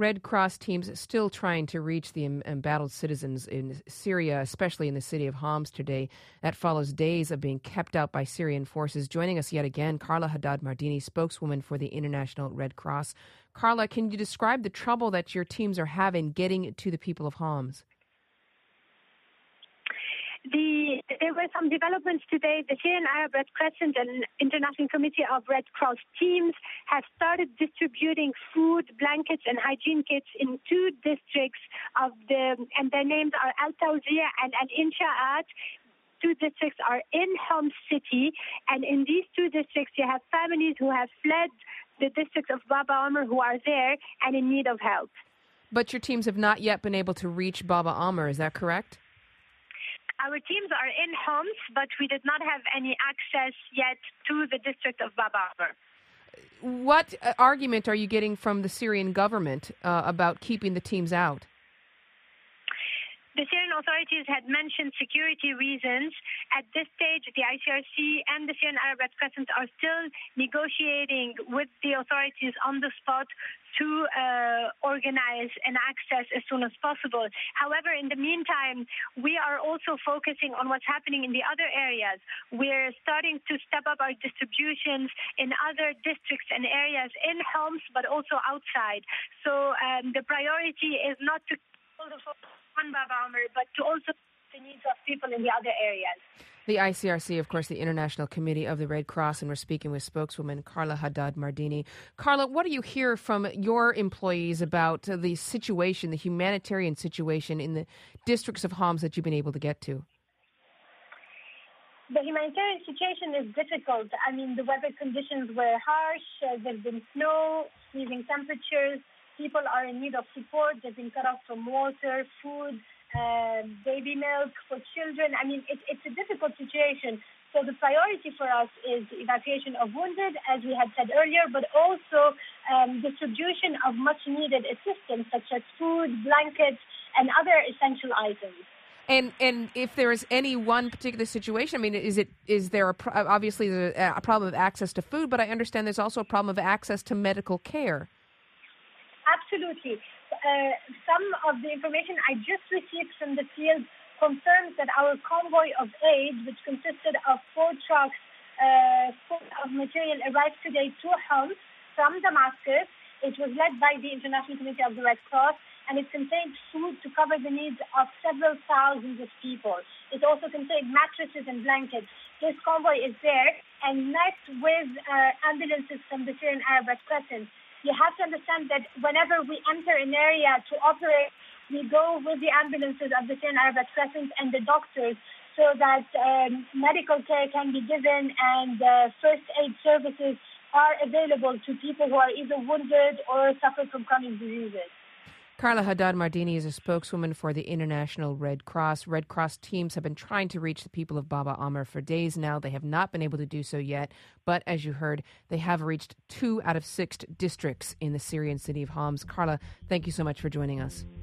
Red Cross teams still trying to reach the embattled citizens in Syria, especially in the city of Homs today. That follows days of being kept out by Syrian forces. Joining us yet again, Carla Haddad Mardini, spokeswoman for the International Red Cross. Carla, can you describe the trouble that your teams are having getting to the people of Homs? There were some developments today. The Syrian Arab Red Crescent and International Committee of Red Cross teams have started distributing food, blankets, and hygiene kits in two districts and their names are Al Tawziya and Al Insha'at. Two districts are in Homs city, and in these two districts you have families who have fled the districts of Baba Amr who are there and in need of help. But your teams have not yet been able to reach Baba Amr, is that correct? Our teams are in Homs, but we did not have any access yet to the district of Baba Amr. What argument are you getting from the Syrian government about keeping the teams out? The Syrian authorities had mentioned security reasons. At this stage, the ICRC and the Syrian Arab Red Crescent are still negotiating with the authorities on the spot to organize an access as soon as possible. However, in the meantime, we are also focusing on what's happening in the other areas. We're starting to step up our distributions in other districts and areas in Homs, but also outside. So the priority is not to on Baba Amr, but to also the needs of people in the other areas. The ICRC, of course, the International Committee of the Red Cross, and we're speaking with spokeswoman Carla Haddad Mardini. Carla, what do you hear from your employees about the situation, the humanitarian situation in the districts of Homs that you've been able to get to? The humanitarian situation is difficult. I mean, the weather conditions were harsh. There's been snow, freezing temperatures. People are in need of support. They've been cut off from water, food, baby milk for children. I mean, it's a difficult situation. So the priority for us is the evacuation of wounded, as we had said earlier, but also distribution of much-needed assistance, such as food, blankets, and other essential items. And if there is any one particular situation, I mean, is there obviously a problem of access to food, but I understand there's also a problem of access to medical care. Absolutely. Some of the information I just received from the field confirms that our convoy of aid, which consisted of 4 trucks full of material, arrived today to Homs from Damascus. It was led by the International Committee of the Red Cross, and it contained food to cover the needs of several thousands of people. It also contained mattresses and blankets. This convoy is there and met with ambulances from the Syrian Arab Red Crescent. You have to understand that whenever we enter an area to operate, we go with the ambulances of the Syrian Arab Red Crescent and the doctors so that medical care can be given and first aid services are available to people who are either wounded or suffer from chronic diseases. Carla Haddad Mardini is a spokeswoman for the International Red Cross. Red Cross teams have been trying to reach the people of Baba Amr for days now. They have not been able to do so yet. But as you heard, they have reached 2 out of 6 districts in the Syrian city of Homs. Carla, thank you so much for joining us.